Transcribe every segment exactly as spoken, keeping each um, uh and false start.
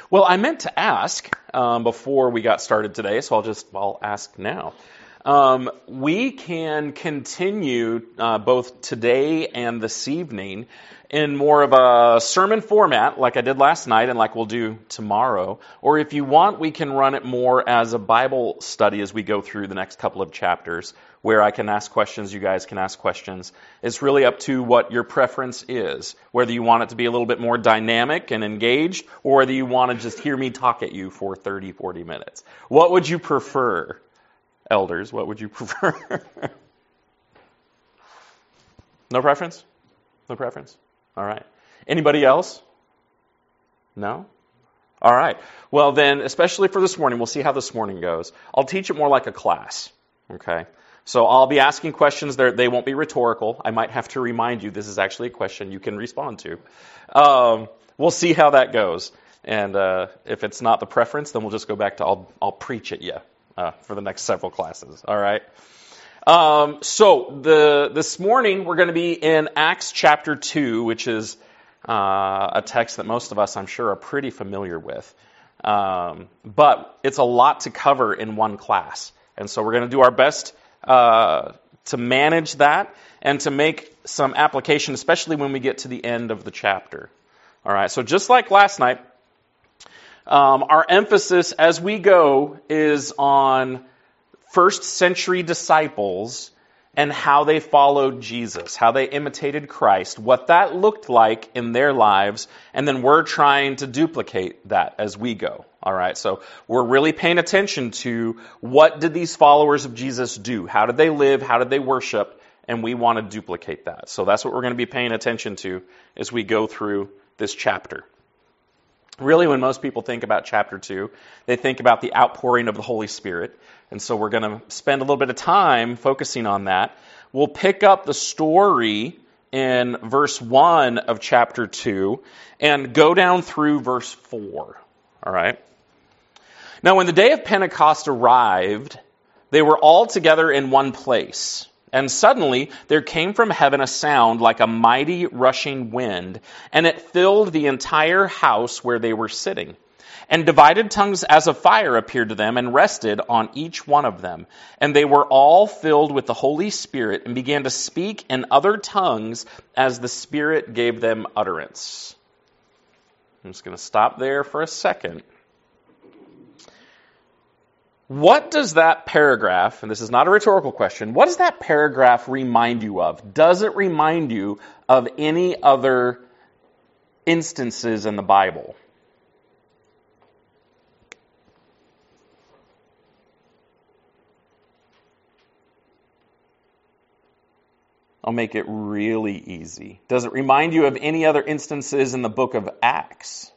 Well, I meant to ask um, before we got started today, so I'll just I'll ask now. Um, we can continue uh, both today and this evening in more of a sermon format, like I did last night and like we'll do tomorrow. Or if you want, we can run it more as a Bible study as we go through the next couple of chapters, where I can ask questions, you guys can ask questions. It's really up to what your preference is, whether you want it to be a little bit more dynamic and engaged, or whether you want to just hear me talk at you for thirty, forty minutes. What would you prefer? Elders, what would you prefer? No preference? No preference? All right. Anybody else? No? All right. Well then, especially for this morning, we'll see how this morning goes. I'll teach it more like a class. Okay? So I'll be asking questions. There, they won't be rhetorical. I might have to remind you this is actually a question you can respond to. Um, we'll see how that goes. And uh, if it's not the preference, then we'll just go back to I'll, I'll preach at you. Uh, for the next several classes, all right? Um, so the this morning we're going to be in Acts chapter two, which is uh, a text that most of us, I'm sure, are pretty familiar with. Um, but it's a lot to cover in one class. And so we're going to do our best uh, to manage that and to make some application, especially when we get to the end of the chapter. All right, so just like last night, Um, our emphasis as we go is on first century disciples and how they followed Jesus, how they imitated Christ, what that looked like in their lives, and then we're trying to duplicate that as we go. All right, so we're really paying attention to what did these followers of Jesus do? How did they live? How did they worship? And we want to duplicate that. So that's what we're going to be paying attention to as we go through this chapter. Really, when most people think about chapter two, they think about the outpouring of the Holy Spirit. And so we're going to spend a little bit of time focusing on that. We'll pick up the story in verse one of chapter two and go down through verse four. All right? Now, when the day of Pentecost arrived, they were all together in one place. And suddenly there came from heaven a sound like a mighty rushing wind, and it filled the entire house where they were sitting. And divided tongues as of fire appeared to them and rested on each one of them. And they were all filled with the Holy Spirit and began to speak in other tongues as the Spirit gave them utterance. I'm just going to stop there for a second. What does that paragraph, and this is not a rhetorical question, what does that paragraph remind you of? Does it remind you of any other instances in the Bible? I'll make it really easy. Does it remind you of any other instances in the book of Acts?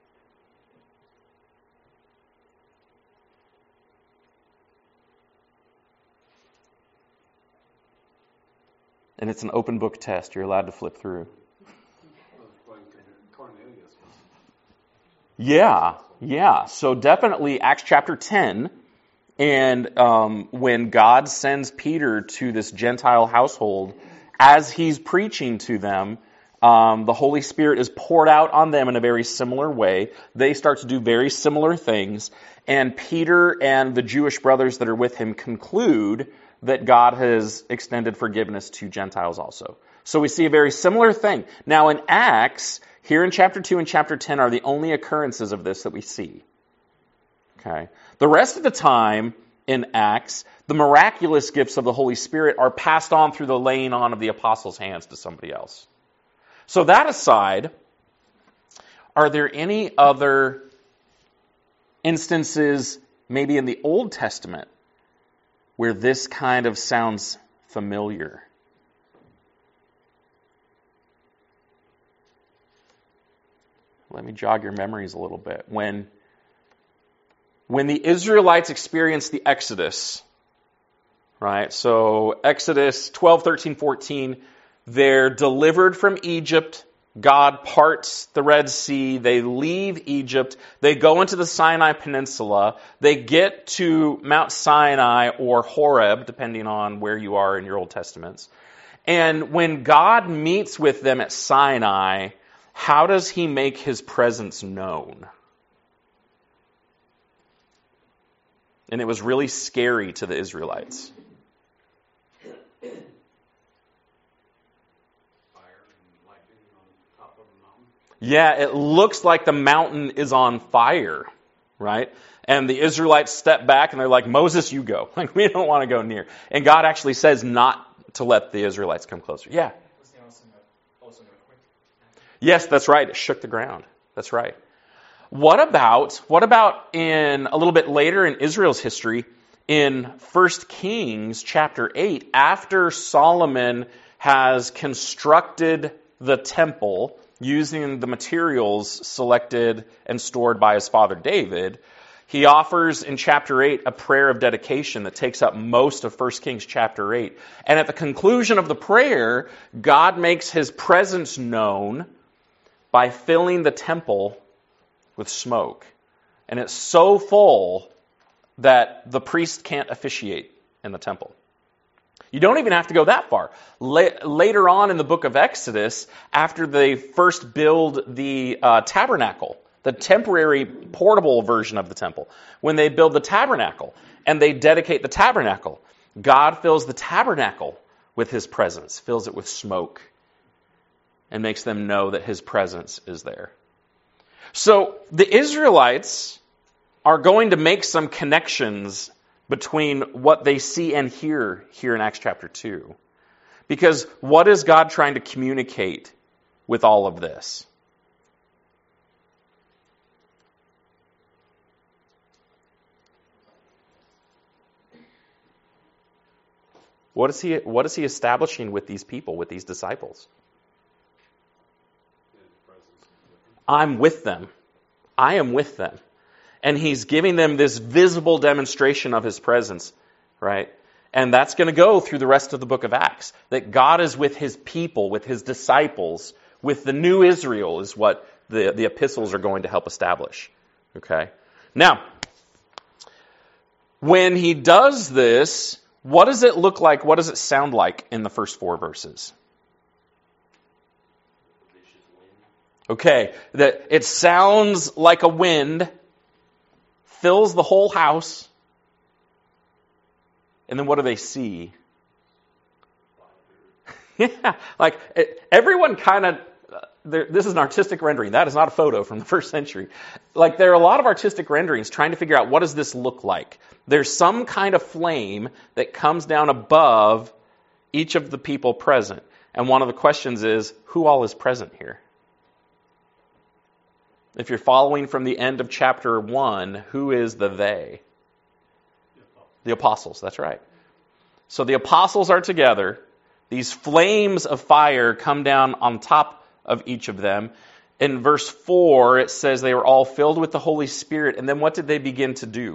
And it's an open book test. You're allowed to flip through. Yeah, yeah. So definitely Acts chapter ten. And um, when God sends Peter to this Gentile household, as he's preaching to them, um, the Holy Spirit is poured out on them in a very similar way. They start to do very similar things. And Peter and the Jewish brothers that are with him conclude that God has extended forgiveness to Gentiles also. So we see a very similar thing. Now in Acts, here in chapter two and chapter ten are the only occurrences of this that we see. Okay. The rest of the time in Acts, the miraculous gifts of the Holy Spirit are passed on through the laying on of the apostles' hands to somebody else. So that aside, are there any other instances, maybe in the Old Testament, where this kind of sounds familiar? Let me jog your memories a little bit. When, when the Israelites experienced the Exodus, right? So Exodus twelve, thirteen, fourteen, they're delivered from Egypt. God parts the Red Sea. They leave Egypt. They go into the Sinai Peninsula. They get to Mount Sinai or Horeb, depending on where you are in your Old Testaments. And when God meets with them at Sinai, how does he make his presence known? And it was really scary to the Israelites. Yeah, it looks like the mountain is on fire, right? And the Israelites step back and they're like, Moses, you go. Like, we don't want to go near. And God actually says not to let the Israelites come closer. Yeah. Yes, that's right. It shook the ground. That's right. What about, what about in a little bit later in Israel's history, in First Kings chapter eight, after Solomon has constructed the temple using the materials selected and stored by his father David, he offers in chapter eight a prayer of dedication that takes up most of First Kings chapter eight. And at the conclusion of the prayer, God makes his presence known by filling the temple with smoke. And it's so full that the priest can't officiate in the temple. You don't even have to go that far. La- later on in the book of Exodus, after they first build the uh, tabernacle, the temporary portable version of the temple, when they build the tabernacle and they dedicate the tabernacle, God fills the tabernacle with his presence, fills it with smoke, and makes them know that his presence is there. So the Israelites are going to make some connections between what they see and hear here in Acts chapter two. Because what is God trying to communicate with all of this? What is he, what is he establishing with these people, with these disciples? I'm with them. I am with them. And he's giving them this visible demonstration of his presence, right? And that's going to go through the rest of the book of Acts. That God is with his people, with his disciples, with the new Israel is what the, the epistles are going to help establish. Okay? Now, when he does this, what does it look like? What does it sound like in the first four verses? Okay, that it sounds like a wind, fills the whole house, and then what do they see? Yeah, like it, everyone kind of, this is an artistic rendering. That is not a photo from the first century. Like there are a lot of artistic renderings trying to figure out what does this look like. There's some kind of flame that comes down above each of the people present. And one of the questions is, who all is present here? If you're following from the end of chapter one, who is the they? The apostles, that's right. So the apostles are together. These flames of fire come down on top of each of them. In verse four, it says they were all filled with the Holy Spirit. And then what did they begin to do?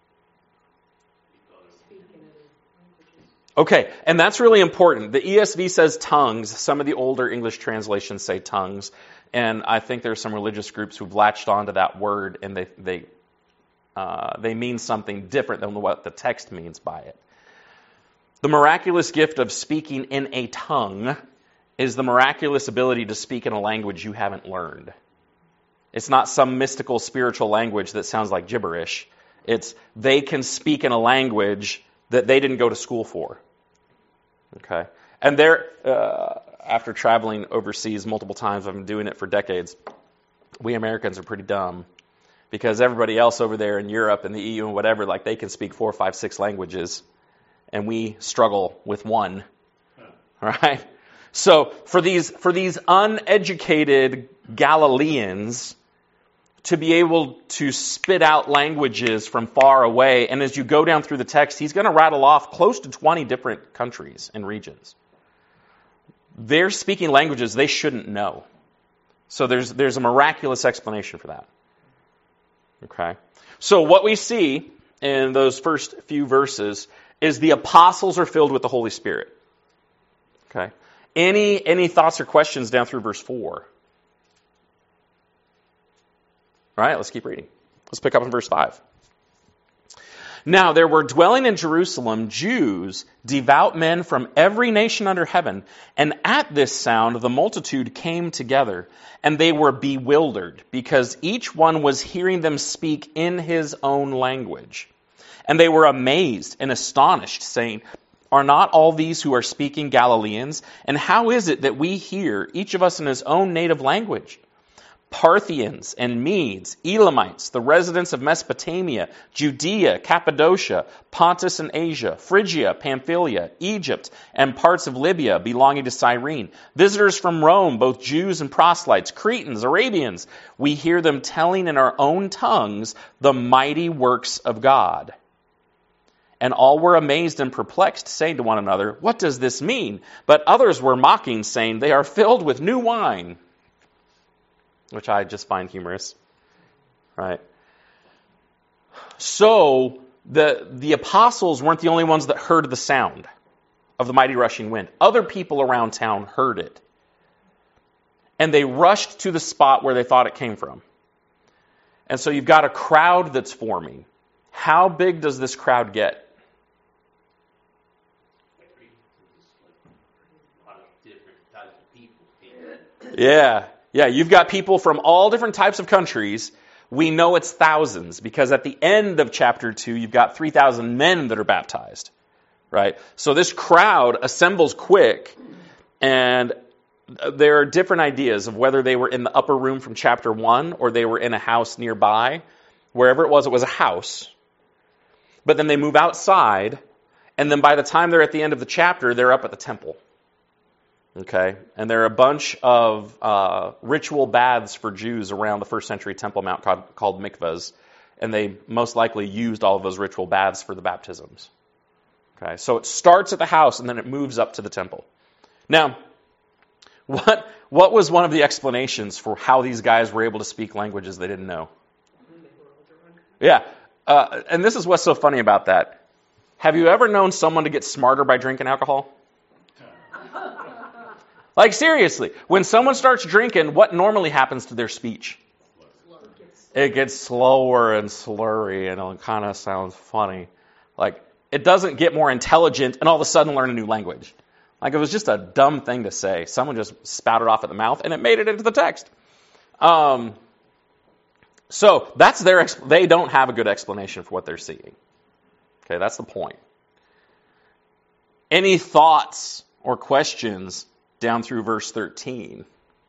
Okay, and that's really important. The E S V says tongues. Some of the older English translations say tongues. And I think there are some religious groups who've latched onto that word and they they uh, they mean something different than what the text means by it. The miraculous gift of speaking in a tongue is the miraculous ability to speak in a language you haven't learned. It's not some mystical spiritual language that sounds like gibberish. It's they can speak in a language that they didn't go to school for. Okay? And they're... Uh, After traveling overseas multiple times, I've been doing it for decades, we Americans are pretty dumb because everybody else over there in Europe and the E U and whatever, like they can speak four, five, six languages, and we struggle with one, right? So for these for these uneducated Galileans to be able to spit out languages from far away, and as you go down through the text, he's going to rattle off close to twenty different countries and regions. They're speaking languages they shouldn't know. So there's there's a miraculous explanation for that. Okay? So what we see in those first few verses is the apostles are filled with the Holy Spirit. Okay? Any any thoughts or questions down through verse four? All right, let's keep reading. Let's pick up in verse five. Now there were dwelling in Jerusalem Jews, devout men from every nation under heaven, and at this sound the multitude came together, and they were bewildered, because each one was hearing them speak in his own language. And they were amazed and astonished, saying, "Are not all these who are speaking Galileans? And how is it that we hear, each of us in his own native language? Parthians and Medes, Elamites, the residents of Mesopotamia, Judea, Cappadocia, Pontus and Asia, Phrygia, Pamphylia, Egypt, and parts of Libya belonging to Cyrene, visitors from Rome, both Jews and proselytes, Cretans, Arabians, we hear them telling in our own tongues the mighty works of God." And all were amazed and perplexed, saying to one another, "What does this mean?" But others were mocking, saying, "They are filled with new wine," which I just find humorous, right? So the the apostles weren't the only ones that heard the sound of the mighty rushing wind. Other people around town heard it. And they rushed to the spot where they thought it came from. And so you've got a crowd that's forming. How big does this crowd get? Yeah. Yeah, you've got people from all different types of countries. We know it's thousands because at the end of chapter two, you've got three thousand men that are baptized, right? So this crowd assembles quick, and there are different ideas of whether they were in the upper room from chapter one or they were in a house nearby. Wherever it was, it was a house. But then they move outside, and then by the time they're at the end of the chapter, they're up at the temple. Okay, and there are a bunch of uh, ritual baths for Jews around the first century Temple Mount called, called mikvahs, and they most likely used all of those ritual baths for the baptisms. Okay, so it starts at the house and then it moves up to the temple. Now, what what was one of the explanations for how these guys were able to speak languages they didn't know? Yeah, uh, and this is what's so funny about that. Have you ever known someone to get smarter by drinking alcohol? Like, seriously, when someone starts drinking, what normally happens to their speech? It gets slower and slurry, and it kind of sounds funny. Like, it doesn't get more intelligent and all of a sudden learn a new language. Like, it was just a dumb thing to say. Someone just spouted off at the mouth, and it made it into the text. Um, so, that's their, they don't have a good explanation for what they're seeing. Okay, that's the point. Any thoughts or questions down through verse thirteen.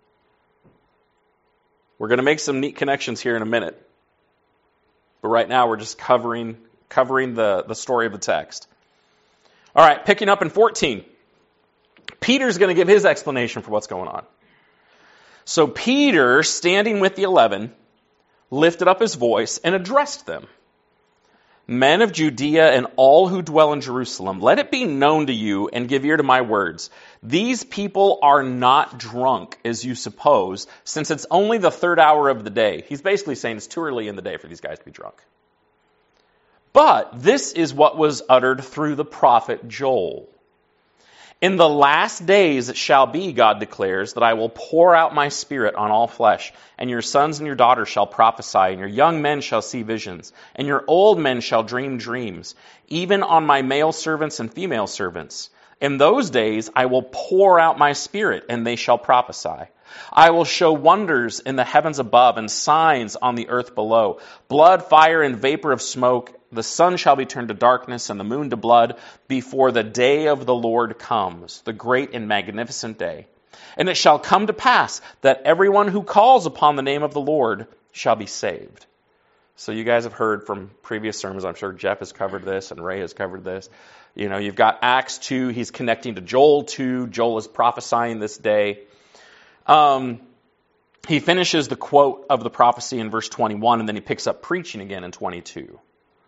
We're going to make some neat connections here in a minute. But right now we're just covering covering the, the story of the text. All right, picking up in fourteen. Peter's going to give his explanation for what's going on. So Peter, standing with the eleven, lifted up his voice and addressed them. Men of Judea and all who dwell in Jerusalem, let it be known to you and give ear to my words. These people are not drunk, as you suppose, since it's only the third hour of the day. He's basically saying it's too early in the day for these guys to be drunk. But this is what was uttered through the prophet Joel. In the last days it shall be, God declares, that I will pour out my spirit on all flesh, and your sons and your daughters shall prophesy, and your young men shall see visions, and your old men shall dream dreams, even on my male servants and female servants. In those days I will pour out my spirit, and they shall prophesy. I will show wonders in the heavens above and signs on the earth below, blood, fire, and vapor of smoke. The sun shall be turned to darkness and the moon to blood before the day of the Lord comes, the great and magnificent day. And it shall come to pass that everyone who calls upon the name of the Lord shall be saved. So you guys have heard from previous sermons, I'm sure Jeff has covered this and Ray has covered this. You know, you've got Acts two, he's connecting to Joel two. Joel is prophesying this day. Um, he finishes the quote of the prophecy in verse twenty-one, and then he picks up preaching again in twenty-two.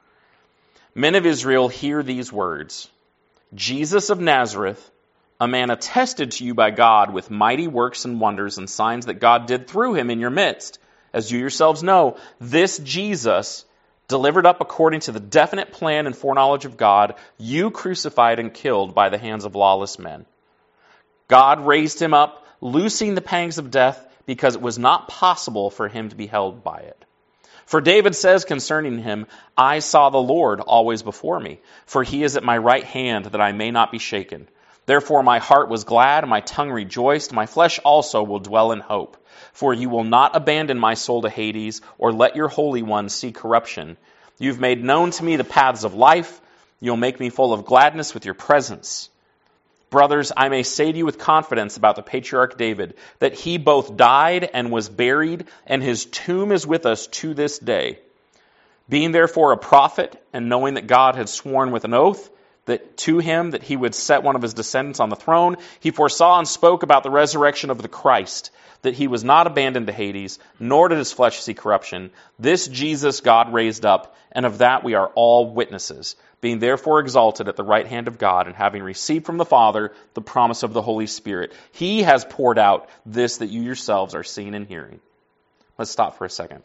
Men of Israel, hear these words. Jesus of Nazareth, a man attested to you by God with mighty works and wonders and signs that God did through him in your midst. As you yourselves know, this Jesus, delivered up according to the definite plan and foreknowledge of God, you crucified and killed by the hands of lawless men. God raised him up, loosing the pangs of death, because it was not possible for him to be held by it. For David says concerning him, I saw the Lord always before me, for he is at my right hand that I may not be shaken. Therefore my heart was glad, and my tongue rejoiced, my flesh also will dwell in hope. For you will not abandon my soul to Hades, or let your Holy One see corruption. You've made known to me the paths of life. You'll make me full of gladness with your presence. Brothers, I may say to you with confidence about the patriarch David, that he both died and was buried, and his tomb is with us to this day. Being therefore a prophet, and knowing that God had sworn with an oath that to him that he would set one of his descendants on the throne, he foresaw and spoke about the resurrection of the Christ, that he was not abandoned to Hades, nor did his flesh see corruption. This Jesus God raised up, and of that we are all witnesses, being therefore exalted at the right hand of God, and having received from the Father the promise of the Holy Spirit. He has poured out this that you yourselves are seeing and hearing. Let's stop for a second.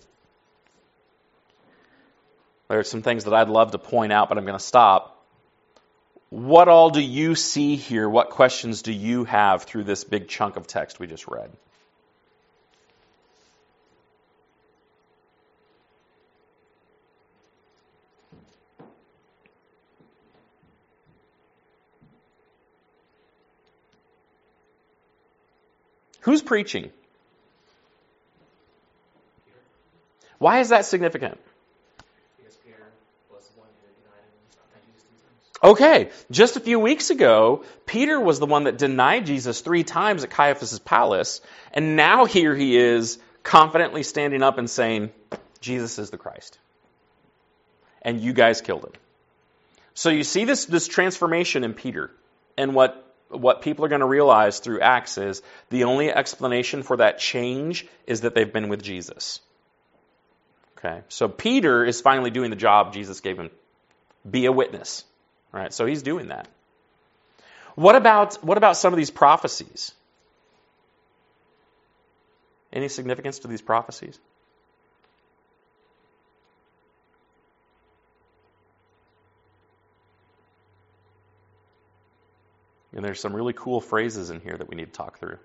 There are some things that I'd love to point out, but I'm going to stop. What all do you see here? What questions do you have through this big chunk of text we just read? Who's preaching? Why is that significant? Okay, just a few weeks ago, Peter was the one that denied Jesus three times at Caiaphas' palace, and now here he is confidently standing up and saying, Jesus is the Christ. And you guys killed him. So you see this, this transformation in Peter, and what, what people are going to realize through Acts is the only explanation for that change is that they've been with Jesus. Okay, so Peter is finally doing the job Jesus gave him. Be a witness. Right, so he's doing that. What about what about some of these prophecies? Any significance to these prophecies? And there's some really cool phrases in here that we need to talk through.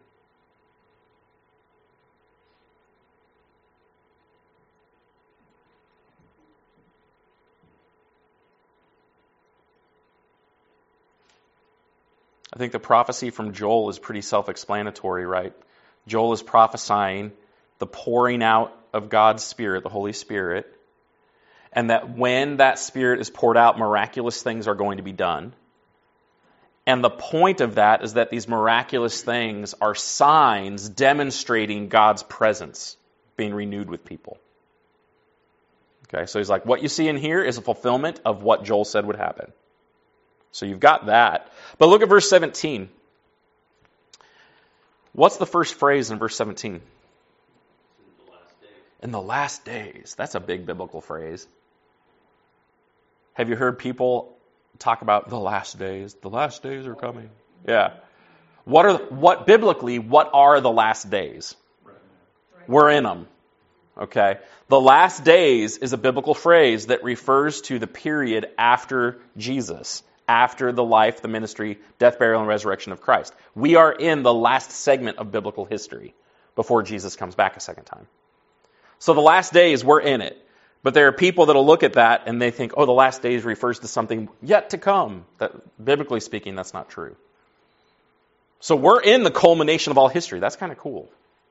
I think the prophecy from Joel is pretty self-explanatory, right? Joel is prophesying the pouring out of God's Spirit, the Holy Spirit, and that when that Spirit is poured out, miraculous things are going to be done. And the point of that is that these miraculous things are signs demonstrating God's presence being renewed with people. Okay, so he's like, what you see in here is a fulfillment of what Joel said would happen. So you've got that. But look at verse seventeen. What's the first phrase in verse seventeen? In the last days. In the last days. That's a big biblical phrase. Have you heard people talk about the last days? The last days are coming. Yeah. What are what biblically, what are the last days? We're in them. Okay. The last days is a biblical phrase that refers to the period after Jesus. After the life, the ministry, death, burial, and resurrection of Christ. We are in the last segment of biblical history before Jesus comes back a second time. So the last days, we're in it. But there are people that will look at that and they think, oh, the last days refers to something yet to come. That, biblically speaking, that's not true. So we're in the culmination of all history. That's kind of cool.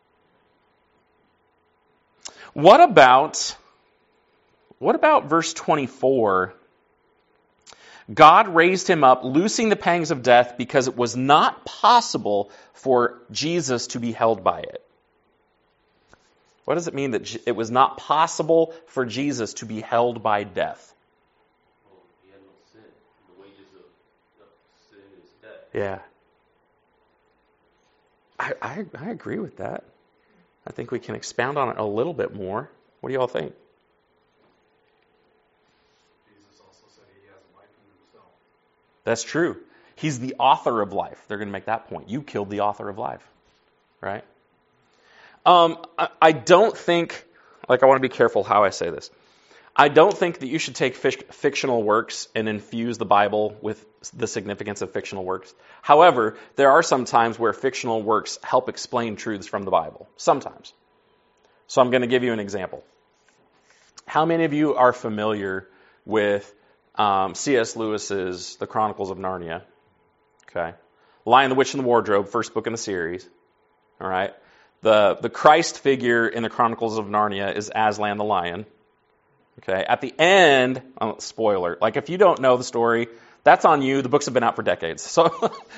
What about, what about verse twenty-four? God raised him up, loosing the pangs of death, because it was not possible for Jesus to be held by it. What does it mean that it was not possible for Jesus to be held by death? Well, he had no sin. The wages of, of sin is death. Yeah. I, I I agree with that. I think we can expound on it a little bit more. What do you all think? That's true. He's the author of life. They're going to make that point. You killed the author of life. Right? Um, I, I don't think, like I want to be careful how I say this. I don't think that you should take fic- fictional works and infuse the Bible with the significance of fictional works. However, there are some times where fictional works help explain truths from the Bible. Sometimes. So I'm going to give you an example. How many of you are familiar with Um, C S Lewis's The Chronicles of Narnia? Okay. Lion, the Witch, and the Wardrobe, first book in the series. All right. The the Christ figure in the Chronicles of Narnia is Aslan the lion. Okay, at the end, oh, spoiler, like if you don't know the story, that's on you. The books have been out for decades. So,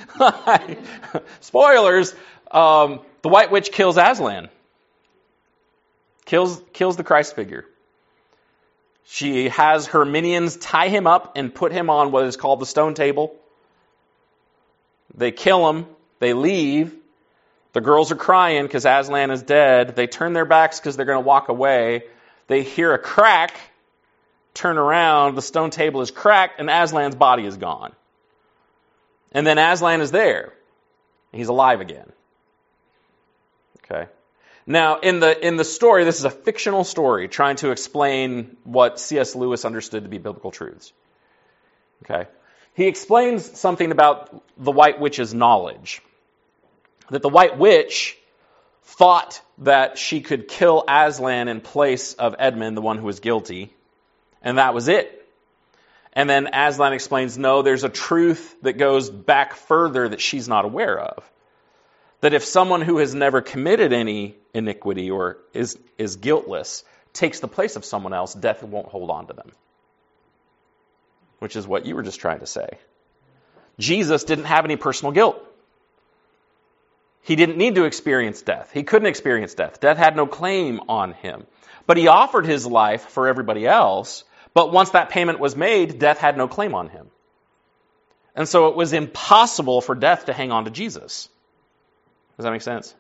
spoilers, um, the White Witch kills Aslan. Kills, kills the Christ figure. She has her minions tie him up and put him on what is called the stone table. They kill him. They leave. The girls are crying because Aslan is dead. They turn their backs because they're going to walk away. They hear a crack, turn around, the stone table is cracked, and Aslan's body is gone. And then Aslan is there. He's alive again. Okay. Now, in the in the story, this is a fictional story trying to explain what C S Lewis understood to be biblical truths. Okay. He explains something about the White Witch's knowledge. That the White Witch thought that she could kill Aslan in place of Edmund, the one who was guilty, and that was it. And then Aslan explains, no, there's a truth that goes back further that she's not aware of. That if someone who has never committed any iniquity or is, is guiltless takes the place of someone else, death won't hold on to them. Which is what you were just trying to say. Jesus didn't have any personal guilt. He didn't need to experience death. He couldn't experience death. Death had no claim on him. But he offered his life for everybody else. But once that payment was made, death had no claim on him. And so it was impossible for death to hang on to Jesus. Does that make sense?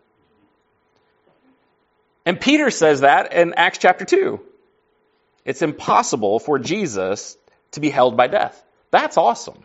And Peter says that in Acts chapter two. It's impossible for Jesus to be held by death. That's awesome.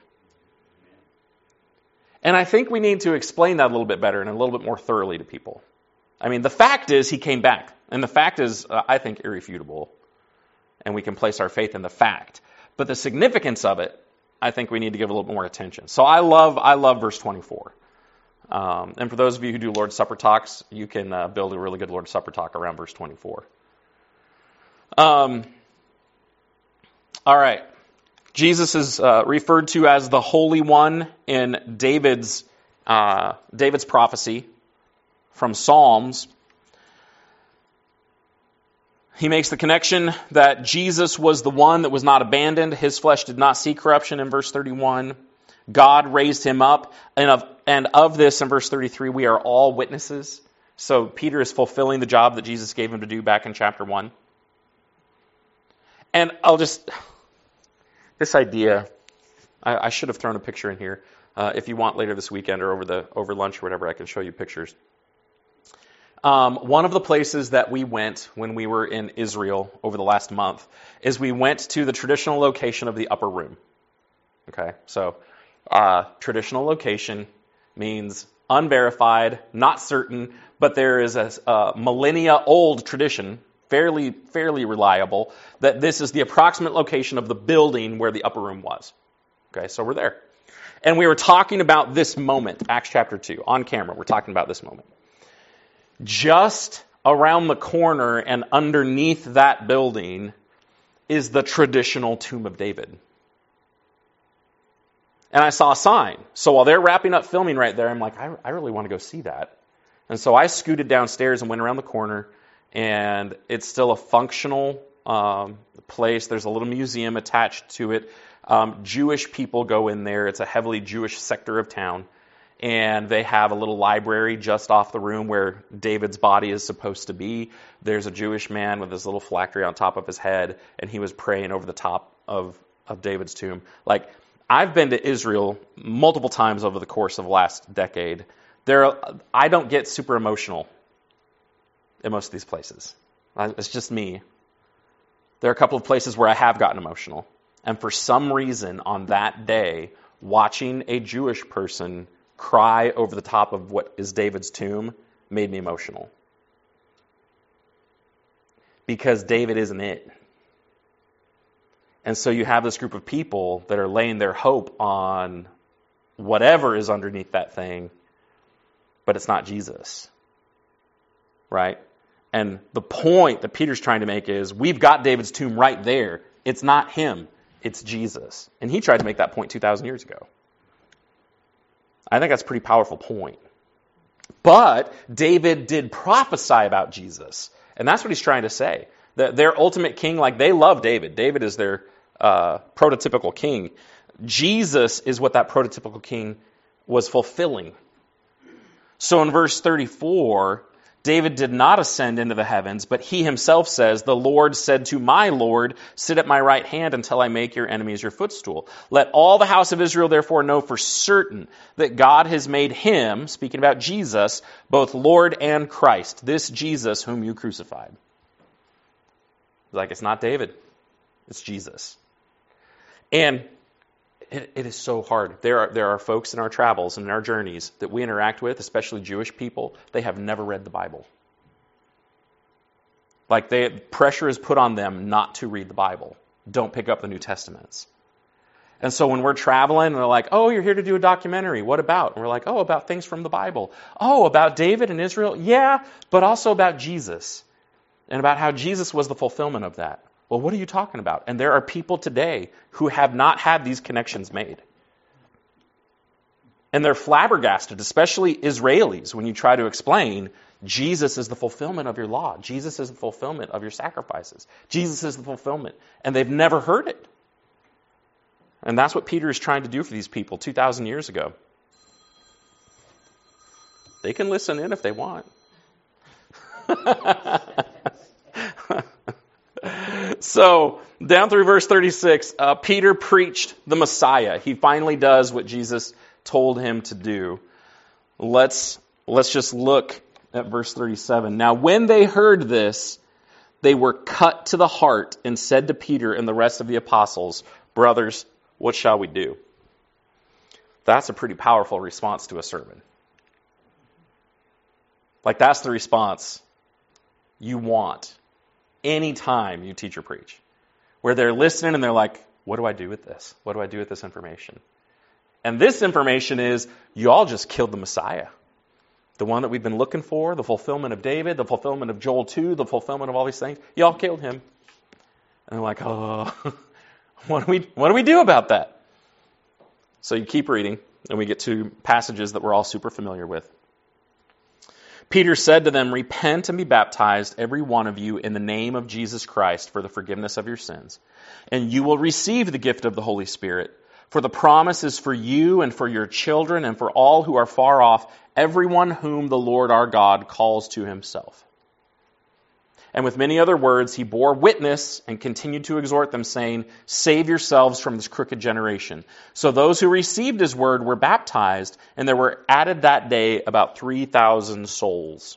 And I think we need to explain that a little bit better and a little bit more thoroughly to people. I mean, the fact is he came back. And the fact is, uh, I think, irrefutable. And we can place our faith in the fact. But the significance of it, I think we need to give a little more attention. So I love I love verse twenty-four. Um, and for those of you who do Lord's Supper talks, you can uh, build a really good Lord's Supper talk around verse twenty-four. Um, all right. Jesus is uh, referred to as the Holy One in David's uh, David's prophecy from Psalms. He makes the connection that Jesus was the one that was not abandoned. His flesh did not see corruption in verse thirty-one. God raised him up. And of, and of this, in verse thirty-three, we are all witnesses. So Peter is fulfilling the job that Jesus gave him to do back in chapter one. And I'll just... This idea, I, I should have thrown a picture in here. Uh, if you want later this weekend or over the over lunch or whatever, I can show you pictures. Um, one of the places that we went when we were in Israel over the last month is we went to the traditional location of the upper room. Okay, so uh, traditional location means unverified, not certain, but there is a, a millennia-old tradition, fairly fairly reliable, that this is the approximate location of the building where the upper room was. Okay, so we're there. And we were talking about this moment, Acts chapter two, on camera. We're talking about this moment. Just around the corner and underneath that building is the traditional tomb of David. And I saw a sign. So while they're wrapping up filming right there, I'm like, I, I really want to go see that. And so I scooted downstairs and went around the corner. And it's still a functional um, place. There's a little museum attached to it. Um, Jewish people go in there. It's a heavily Jewish sector of town. And they have a little library just off the room where David's body is supposed to be. There's a Jewish man with his little phylactery on top of his head, and he was praying over the top of, of David's tomb. Like, I've been to Israel multiple times over the course of the last decade. There, I don't get super emotional in most of these places. It's just me. There are a couple of places where I have gotten emotional. And for some reason, on that day, watching a Jewish person cry over the top of what is David's tomb made me emotional. Because David isn't it. And so you have this group of people that are laying their hope on whatever is underneath that thing, but it's not Jesus. Right? And the point that Peter's trying to make is, we've got David's tomb right there. It's not him. It's Jesus. And he tried to make that point two thousand years ago. I think that's a pretty powerful point. But David did prophesy about Jesus. And that's what he's trying to say. The, their ultimate king, like they love David. David is their uh, prototypical king. Jesus is what that prototypical king was fulfilling. So in verse thirty-four, David did not ascend into the heavens, but he himself says, the Lord said to my Lord, sit at my right hand until I make your enemies your footstool. Let all the house of Israel therefore know for certain that God has made him, speaking about Jesus, both Lord and Christ, this Jesus whom you crucified. Like, it's not David, it's Jesus. And it, it is so hard. There are, there are folks in our travels and in our journeys that we interact with, especially Jewish people, they have never read the Bible. Like, they, pressure is put on them not to read the Bible. Don't pick up the New Testaments. And so when we're traveling, and they're like, oh, you're here to do a documentary. What about? And we're like, oh, about things from the Bible. Oh, about David and Israel? Yeah, but also about Jesus. And about how Jesus was the fulfillment of that. Well, what are you talking about? And there are people today who have not had these connections made. And they're flabbergasted, especially Israelis, when you try to explain Jesus is the fulfillment of your law. Jesus is the fulfillment of your sacrifices. Jesus is the fulfillment. And they've never heard it. And that's what Peter is trying to do for these people two thousand years ago. They can listen in if they want. So, down through verse thirty-six, uh, Peter preached the Messiah. He finally does what Jesus told him to do. Let's, let's just look at verse thirty-seven. Now, when they heard this, they were cut to the heart and said to Peter and the rest of the apostles, brothers, what shall we do? That's a pretty powerful response to a sermon. Like, that's the response you want anytime you teach or preach. Where they're listening and they're like, what do I do with this? What do I do with this information? And this information is, you all just killed the Messiah. The one that we've been looking for, the fulfillment of David, the fulfillment of Joel two, the fulfillment of all these things. You all killed him. And they're like, oh, what do we, what do we do about that? So you keep reading, and we get to passages that we're all super familiar with. Peter said to them, repent and be baptized, every one of you, in the name of Jesus Christ for the forgiveness of your sins. And you will receive the gift of the Holy Spirit. For the promise is for you and for your children and for all who are far off, everyone whom the Lord our God calls to himself. And with many other words, he bore witness and continued to exhort them, saying, save yourselves from this crooked generation. So those who received his word were baptized, and there were added that day about three thousand souls.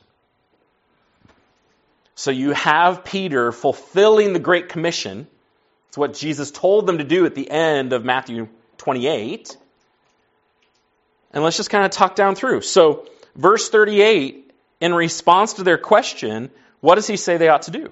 So you have Peter fulfilling the Great Commission. It's what Jesus told them to do at the end of Matthew twenty-eight. And let's just kind of talk down through. So verse thirty-eight, in response to their question, what does he say they ought to do?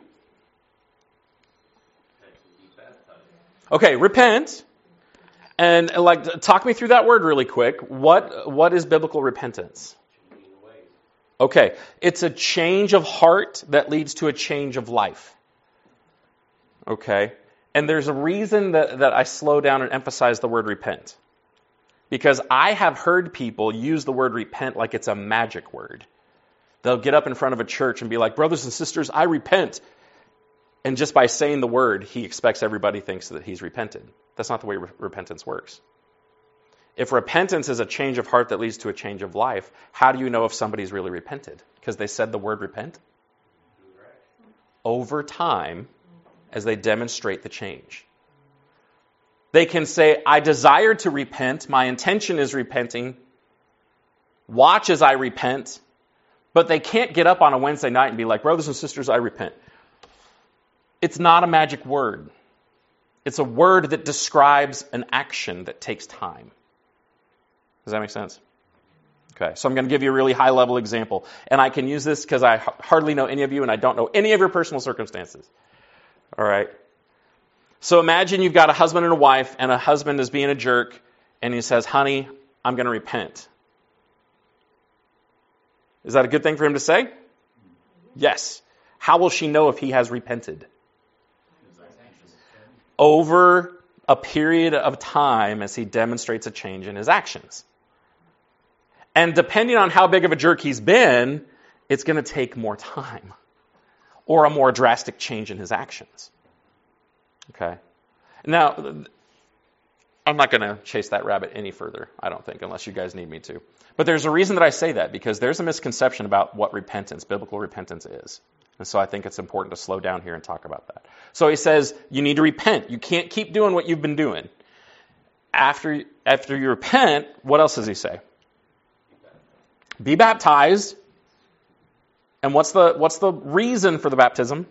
Okay, repent. And like, talk me through that word really quick. What what is biblical repentance? Okay, it's a change of heart that leads to a change of life. Okay, and there's a reason that, that I slow down and emphasize the word repent. Because I have heard people use the word repent like it's a magic word. They'll get up in front of a church and be like, brothers and sisters, I repent. And just by saying the word, he expects everybody thinks that he's repented. That's not the way re- repentance works. If repentance is a change of heart that leads to a change of life, how do you know if somebody's really repented? Because they said the word repent? Over time, as they demonstrate the change. They can say, I desire to repent, my intention is repenting, watch as I repent, but they can't get up on a Wednesday night and be like, brothers and sisters, I repent. It's not a magic word. It's a word that describes an action that takes time. Does that make sense? Okay, so I'm going to give you a really high-level example. And I can use this because I hardly know any of you and I don't know any of your personal circumstances. All right? So imagine you've got a husband and a wife, and a husband is being a jerk, and he says, honey, I'm going to repent. Is that a good thing for him to say? Yes. How will she know if he has repented? Over a period of time as he demonstrates a change in his actions. And depending on how big of a jerk he's been, it's going to take more time. or a more drastic change in his actions. Okay? Now, I'm not going to chase that rabbit any further, I don't think, unless you guys need me to. But there's a reason that I say that, because there's a misconception about what repentance, biblical repentance is. And so I think it's important to slow down here and talk about that. So he says, you need to repent. You can't keep doing what you've been doing. After, after you repent, what else does he say? Be baptized. And what's the, what's the reason for the baptism?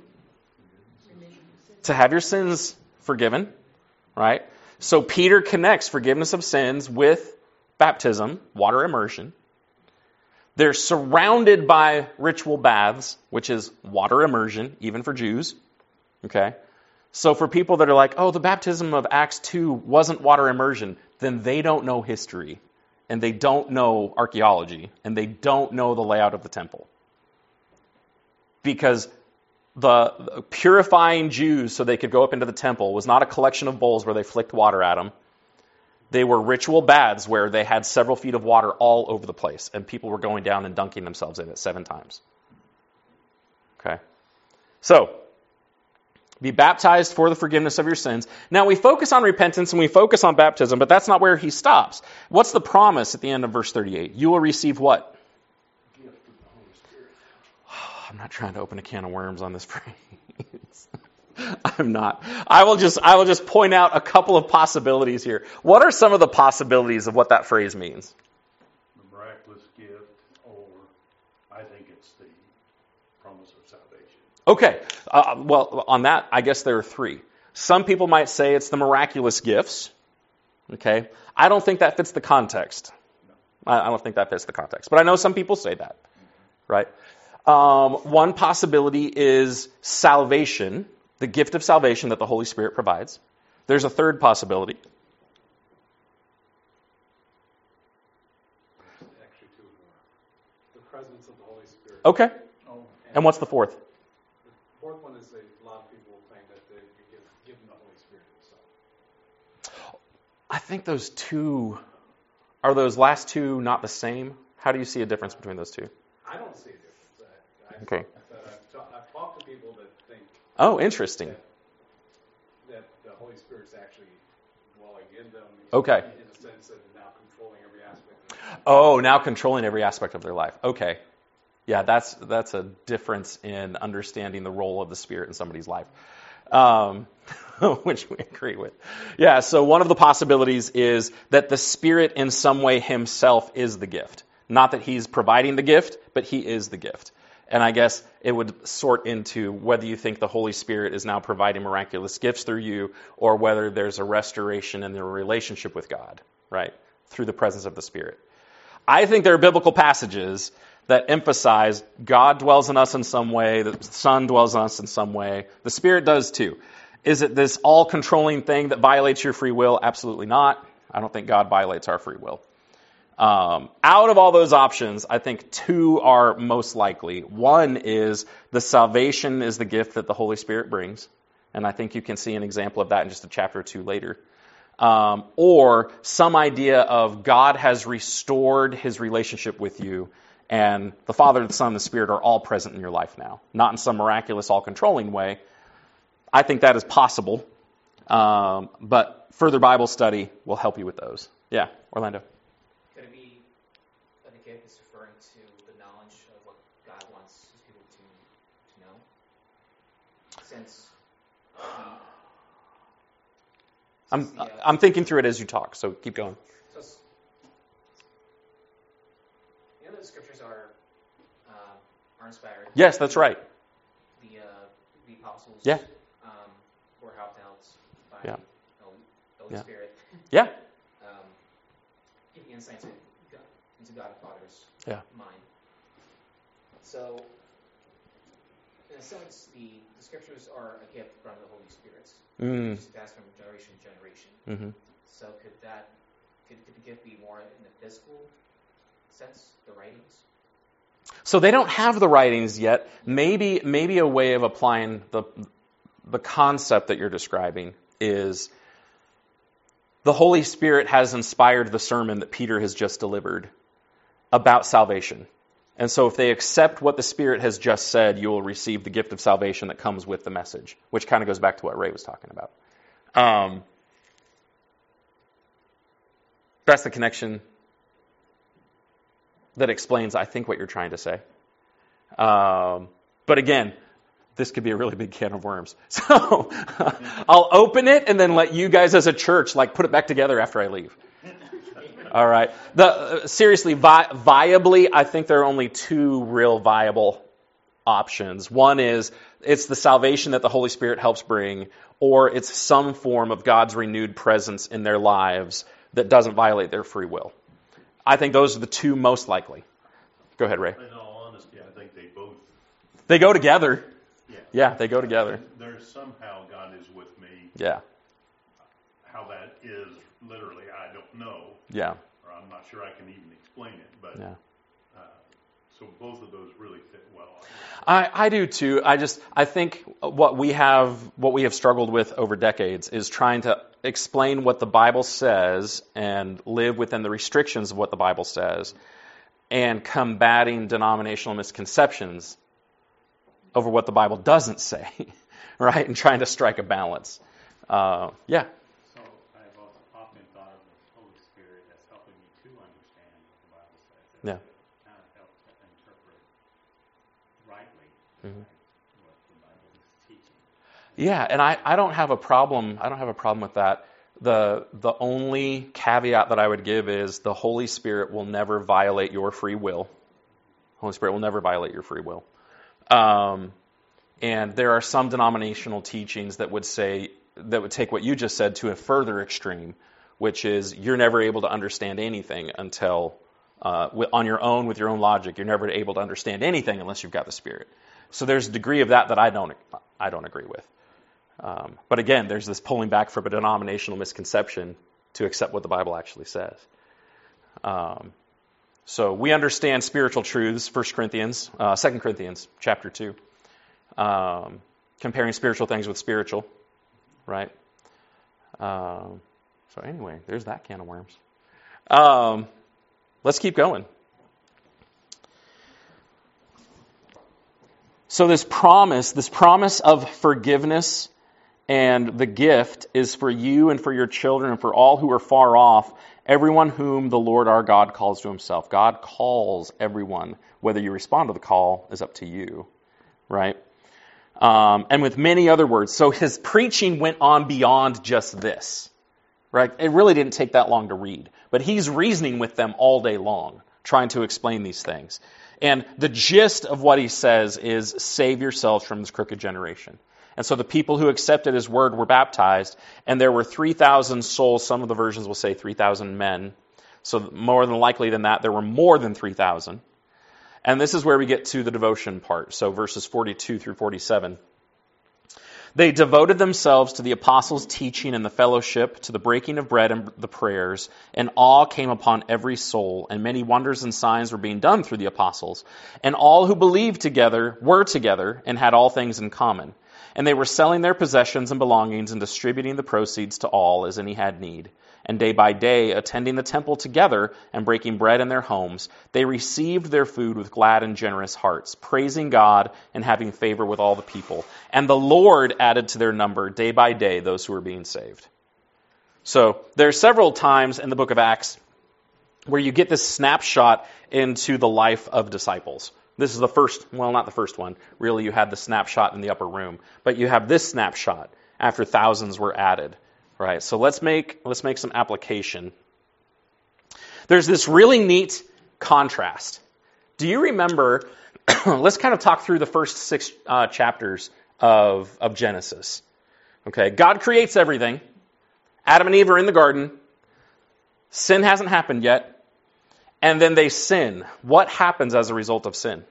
To have your sins forgiven, right? So Peter connects forgiveness of sins with baptism, water immersion. They're surrounded by ritual baths, which is water immersion, even for Jews. Okay? So for people that are like, oh, the baptism of Acts two wasn't water immersion, then they don't know history, and they don't know archaeology, and they don't know the layout of the temple. Because the, the purifying Jews so they could go up into the temple was not a collection of bowls where they flicked water at them. They were ritual baths where they had several feet of water all over the place, and people were going down and dunking themselves in it seven times. Okay? So, be baptized for the forgiveness of your sins. Now, we focus on repentance and we focus on baptism, but that's not where he stops. What's the promise at the end of verse thirty-eight? You will receive what? Gift of the Holy Spirit. I'm not trying to open a can of worms on this phrase. I'm not. I will just I will just point out a couple of possibilities here. What are some of the possibilities of what that phrase means? The miraculous gift, or I think it's the promise of salvation. Okay. Uh, well, on that, I guess there are three. Some people might say it's the miraculous gifts. Okay. I don't think that fits the context. I, I don't think that fits the context. But I know some people say that. Right? Um, one possibility is salvation. The gift of salvation that the Holy Spirit provides. There's a third possibility. Actually, two more. The presence of the Holy Spirit. Okay. Oh, And what's the fourth? The fourth one is a lot of people claim that they give given the Holy Spirit himself. I think those two, are those last two not the same? How do you see a difference between those two? I don't see a difference. I, I, Okay. I, I've, ta- I've talked to people that think Oh, interesting. that, that the Holy Spirit's actually dwelling in them. Okay. In a sense that now controlling every aspect of their life. Oh, now controlling every aspect of their life. Okay. Yeah, that's that's a difference in understanding the role of the Spirit in somebody's life, um, which we agree with. Yeah, so one of the possibilities is that the Spirit in some way himself is the gift. Not that he's providing the gift, but he is the gift. And I guess it would sort into whether you think the Holy Spirit is now providing miraculous gifts through you, or whether there's a restoration in their relationship with God, right, through the presence of the Spirit. I think there are biblical passages that emphasize God dwells in us in some way, the Son dwells in us in some way, the Spirit does too. Is it this all-controlling thing that violates your free will? Absolutely not. I don't think God violates our free will. Um, out of all those options, I think two are most likely. One is the salvation is the gift that the Holy Spirit brings. And I think you can see an example of that in just a chapter or two later. Um, or some idea of God has restored his relationship with you, and the Father, the Son, and the Spirit are all present in your life now. Not in some miraculous, all-controlling way. I think that is possible. Um, but further Bible study will help you with those. Yeah, Orlando. Could it be that the gift is referring to the knowledge of what God wants his people to, to know? Since he, I'm since the, uh, I'm thinking through it as you talk, so keep going. so s- you know the scriptures are uh, are inspired. Yes, that's right. The uh, the apostles Yeah. um, were helped out by Yeah. the Holy, the Holy Yeah. Spirit, Yeah. um, giving insight into God, into God the Father's Yeah. mind. So, in a sense, the, the scriptures are a gift from the Holy Spirit, Mm. which is passed from generation to generation. Mm-hmm. So, could that could, could the gift be more in the physical sense, the writings? So they don't have the writings yet. Maybe maybe a way of applying the the concept that you're describing is the Holy Spirit has inspired the sermon that Peter has just delivered about salvation. And so if they accept what the Spirit has just said, you will receive the gift of salvation that comes with the message, which kind of goes back to what Ray was talking about. Um, that's the connection that explains, I think, what you're trying to say. Um, but again, this could be a really big can of worms. So I'll open it and then let you guys as a church like put it back together after I leave. All right. The, uh, seriously, vi- viably, I think there are only two real viable options. One is it's the salvation that the Holy Spirit helps bring, or it's some form of God's renewed presence in their lives that doesn't violate their free will. I think those are the two most likely. Go ahead, Ray. In all honesty, I think they both. They go together. Yeah. Yeah, they go together. There's somehow God is with me. Yeah. How that is literally, I don't know. Yeah. Or I'm not sure I can even explain it. But Yeah. uh, so both of those really fit well. I, I do too. I just I think what we have what we have struggled with over decades is trying to explain what the Bible says and live within the restrictions of what the Bible says, and combating denominational misconceptions over what the Bible doesn't say, right? And trying to strike a balance. Uh, yeah. So I've often thought of the Holy Spirit as helping me to understand what the Bible says. It Yeah. kind of helps to interpret rightly Mhm. what the Bible is teaching. Yeah, and I, I don't have a problem. I don't have a problem with that. The the only caveat that I would give is the Holy Spirit will never violate your free will. Holy Spirit will never violate your free will. Um, and there are some denominational teachings that would say that would take what you just said to a further extreme, which is you're never able to understand anything until uh, on your own with your own logic. You're never able to understand anything unless you've got the Spirit. So there's a degree of that that I don't I don't agree with. Um, but again, there's this pulling back from a denominational misconception to accept what the Bible actually says. Um, so we understand spiritual truths, First Corinthians, uh, Second Corinthians chapter two, um, comparing spiritual things with spiritual, right? Um, so anyway, there's that can of worms. Um, let's keep going. So this promise, this promise of forgiveness and the gift is for you and for your children and for all who are far off, everyone whom the Lord our God calls to himself. God calls everyone. Whether you respond to the call is up to you, right? Um, and with many other words. So his preaching went on beyond just this, right? It really didn't take that long to read. But he's reasoning with them all day long, trying to explain these things. And the gist of what he says is, save yourselves from this crooked generation. And so the people who accepted his word were baptized, and there were three thousand souls. Some of the versions will say three thousand men. So more than likely than that, there were more than three thousand. And this is where we get to the devotion part. So verses forty-two through forty-seven. They devoted themselves to the apostles' teaching and the fellowship, to the breaking of bread and the prayers, and awe came upon every soul, and many wonders and signs were being done through the apostles. And all who believed together were together and had all things in common. And they were selling their possessions and belongings and distributing the proceeds to all as any had need. And day by day, attending the temple together and breaking bread in their homes, they received their food with glad and generous hearts, praising God and having favor with all the people. And the Lord added to their number day by day those who were being saved. So there are several times in the book of Acts where you get this snapshot into the life of disciples. This is the first, well, not the first one. Really, you had the snapshot in the upper room. But you have this snapshot after thousands were added. Right? So let's make let's make some application. There's this really neat contrast. Do you remember, let's kind of talk through the first six uh, chapters of, of Genesis. Okay, God creates everything. Adam and Eve are in the garden. Sin hasn't happened yet. And then they sin. What happens as a result of sin?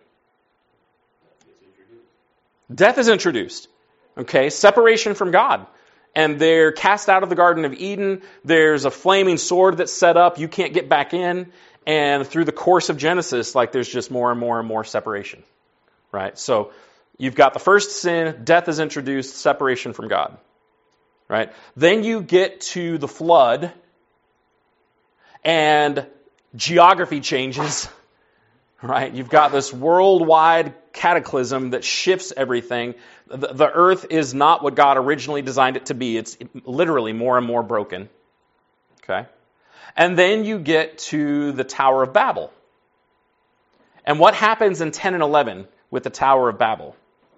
Death is introduced. Okay, separation from God. And they're cast out of the Garden of Eden. There's a flaming sword that's set up. You can't get back in. And through the course of Genesis, like there's just more and more and more separation. Right? So you've got the first sin, death is introduced, separation from God. Right? Then you get to the flood, and geography changes. right? You've got this worldwide cataclysm that shifts everything. The, the earth is not what God originally designed it to be. It's literally more and more broken. Okay? And then you get to the Tower of Babel. And what happens in ten and eleven with the Tower of Babel?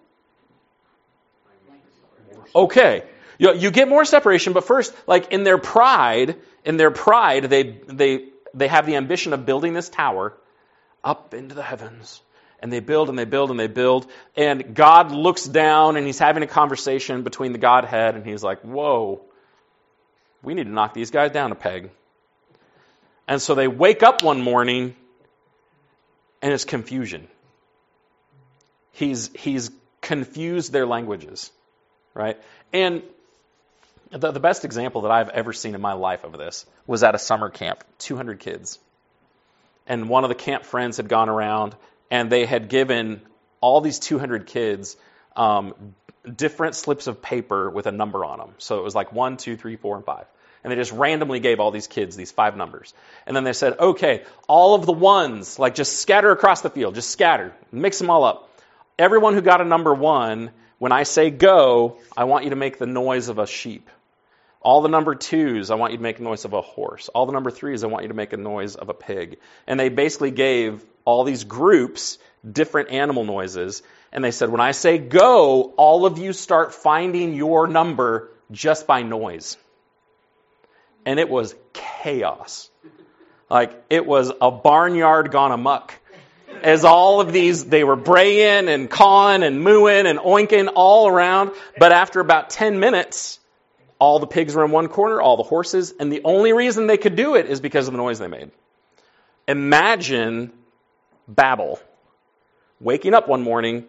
Okay. You, you get more separation, but first, like in their pride, in their pride, they they they have the ambition of building this tower up into the heavens. And they build and they build and they build. And God looks down and he's having a conversation between the Godhead and he's like, whoa, we need to knock these guys down a peg. And so they wake up one morning and it's confusion. He's he's confused their languages, right? And the, the best example that I've ever seen in my life of this was at a summer camp, two hundred kids. And one of the camp friends had gone around and they had given all these two hundred kids um, different slips of paper with a number on them. So it was like one, two, three, four, and five. And they just randomly gave all these kids these five numbers. And then they said, okay, all of the ones, like just scatter across the field, just scatter, mix them all up. Everyone who got a number one, when I say go, I want you to make the noise of a sheep. All the number twos, I want you to make a noise of a horse. All the number threes, I want you to make a noise of a pig. And they basically gave all these groups different animal noises. And they said, when I say go, all of you start finding your number just by noise. And it was chaos. Like, it was a barnyard gone amok. As all of these, they were braying and cawing and mooing and oinking all around. But after about ten minutes, all the pigs were in one corner, all the horses, and the only reason they could do it is because of the noise they made. Imagine Babel waking up one morning,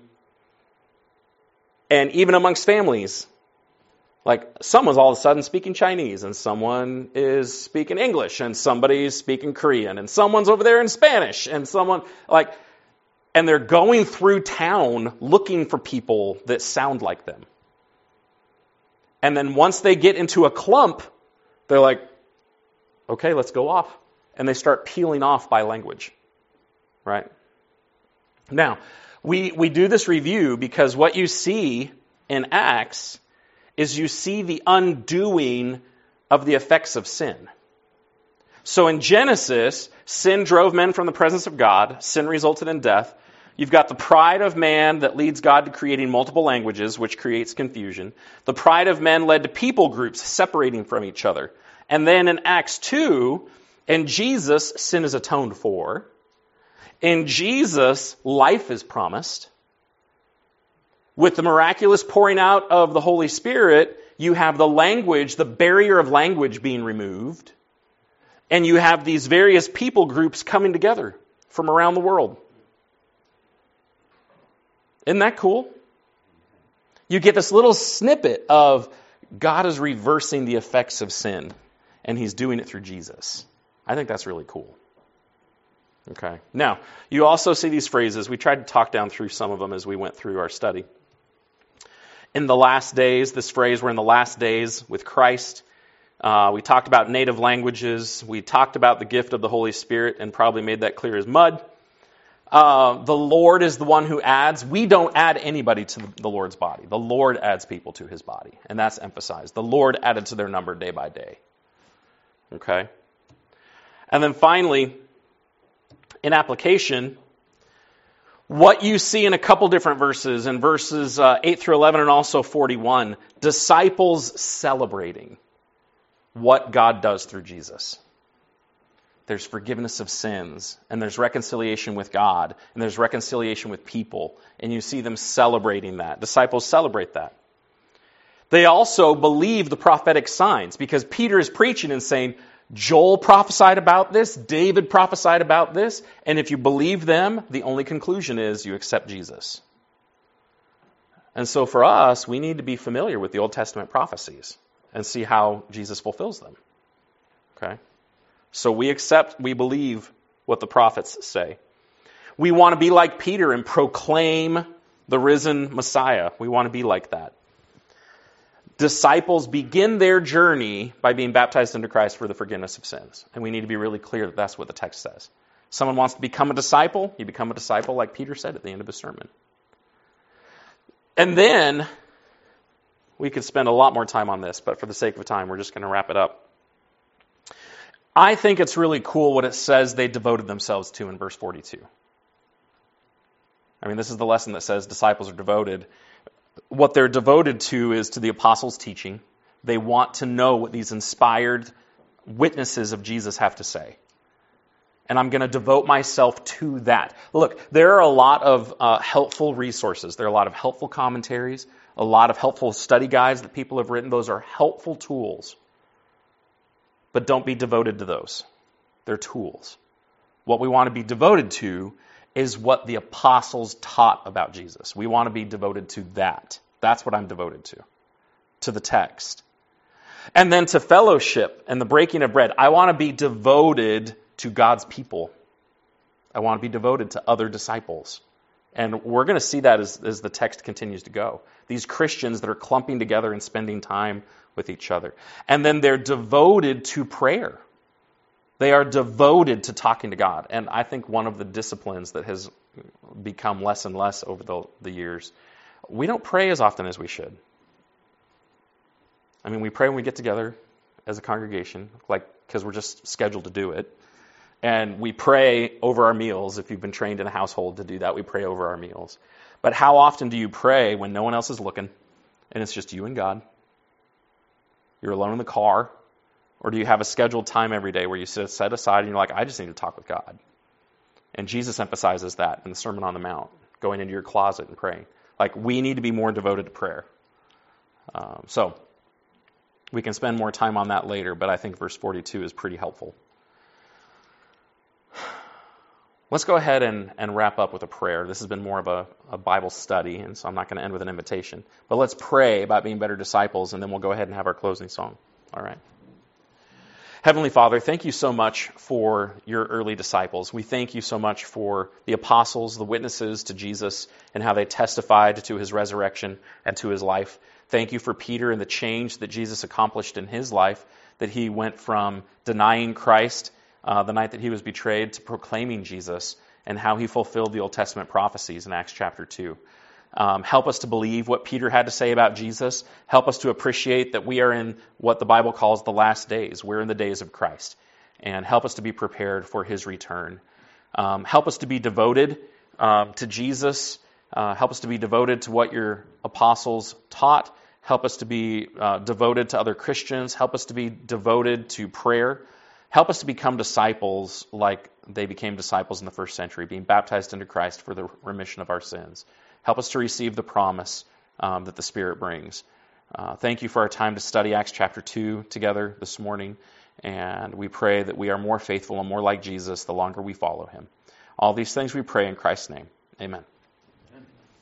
and even amongst families, like someone's all of a sudden speaking Chinese, and someone is speaking English, and somebody's speaking Korean, and someone's over there in Spanish, and someone, like, and they're going through town looking for people that sound like them. And then once they get into a clump, they're like, okay, let's go off. And they start peeling off by language, right? Now, we, we do this review because what you see in Acts is you see the undoing of the effects of sin. So in Genesis, sin drove men from the presence of God. Sin resulted in death. You've got the pride of man that leads God to creating multiple languages, which creates confusion. The pride of men led to people groups separating from each other. And then in Acts two, in Jesus, sin is atoned for. In Jesus, life is promised. With the miraculous pouring out of the Holy Spirit, you have the language, the barrier of language being removed. And you have these various people groups coming together from around the world. Isn't that cool? You get this little snippet of God is reversing the effects of sin, and he's doing it through Jesus. I think that's really cool. Okay. Now, you also see these phrases. We tried to talk down through some of them as we went through our study. In the last days, this phrase, we're in the last days with Christ. Uh, we talked about native languages. We talked about the gift of the Holy Spirit and probably made that clear as mud. Uh, the Lord is the one who adds. We don't add anybody to the Lord's body. The Lord adds people to his body. And that's emphasized. The Lord added to their number day by day. Okay? And then finally, in application, what you see in a couple different verses, in verses uh, eight through eleven and also forty-one, disciples celebrating what God does through Jesus. There's forgiveness of sins, and there's reconciliation with God, and there's reconciliation with people, and you see them celebrating that. Disciples celebrate that. They also believe the prophetic signs, because Peter is preaching and saying, Joel prophesied about this, David prophesied about this, and if you believe them, the only conclusion is you accept Jesus. And so for us, we need to be familiar with the Old Testament prophecies and see how Jesus fulfills them. Okay? So we accept, we believe what the prophets say. We want to be like Peter and proclaim the risen Messiah. We want to be like that. Disciples begin their journey by being baptized into Christ for the forgiveness of sins. And we need to be really clear that that's what the text says. Someone wants to become a disciple, you become a disciple like Peter said at the end of his sermon. And then, we could spend a lot more time on this, but for the sake of time, we're just going to wrap it up. I think it's really cool what it says they devoted themselves to in verse forty-two. I mean, this is the lesson that says disciples are devoted. What they're devoted to is to the apostles' teaching. They want to know what these inspired witnesses of Jesus have to say. And I'm going to devote myself to that. Look, there are a lot of uh, helpful resources. There are a lot of helpful commentaries, a lot of helpful study guides that people have written. Those are helpful tools. But don't be devoted to those. They're tools. What we want to be devoted to is what the apostles taught about Jesus. We want to be devoted to that. That's what I'm devoted to. To the text. And then to fellowship and the breaking of bread. I want to be devoted to God's people. I want to be devoted to other disciples. And we're going to see that as, as the text continues to go. These Christians that are clumping together and spending time with each other. And then they're devoted to prayer. They are devoted to talking to God. And I think one of the disciplines that has become less and less over the, the years, we don't pray as often as we should. I mean, we pray when we get together as a congregation, like because we're just scheduled to do it. And we pray over our meals. If you've been trained in a household to do that, we pray over our meals. But how often do you pray when no one else is looking and it's just you and God? You're alone in the car. Or do you have a scheduled time every day where you sit set aside and you're like, I just need to talk with God? And Jesus emphasizes that in the Sermon on the Mount, going into your closet and praying. Like, we need to be more devoted to prayer. Um, so, we can spend more time on that later, but I think verse forty-two is pretty helpful. Let's go ahead and, and wrap up with a prayer. This has been more of a, a Bible study, and so I'm not going to end with an invitation. But let's pray about being better disciples, and then we'll go ahead and have our closing song. All right. Heavenly Father, thank you so much for your early disciples. We thank you so much for the apostles, the witnesses to Jesus, and how they testified to his resurrection and to his life. Thank you for Peter and the change that Jesus accomplished in his life, that he went from denying Christ uh, the night that he was betrayed to proclaiming Jesus, and how he fulfilled the Old Testament prophecies in Acts chapter two. Um, help us to believe what Peter had to say about Jesus. Help us to appreciate that we are in what the Bible calls the last days. We're in the days of Christ. And help us to be prepared for his return. Um, help us to be devoted um, to Jesus. Uh, help us to be devoted to what your apostles taught. Help us to be uh, devoted to other Christians. Help us to be devoted to prayer. Help us to become disciples like they became disciples in the first century, being baptized into Christ for the remission of our sins. Help us to receive the promise um, that the Spirit brings. Uh, thank you for our time to study Acts chapter two together this morning. And we pray that we are more faithful and more like Jesus the longer we follow him. All these things we pray in Christ's name. Amen.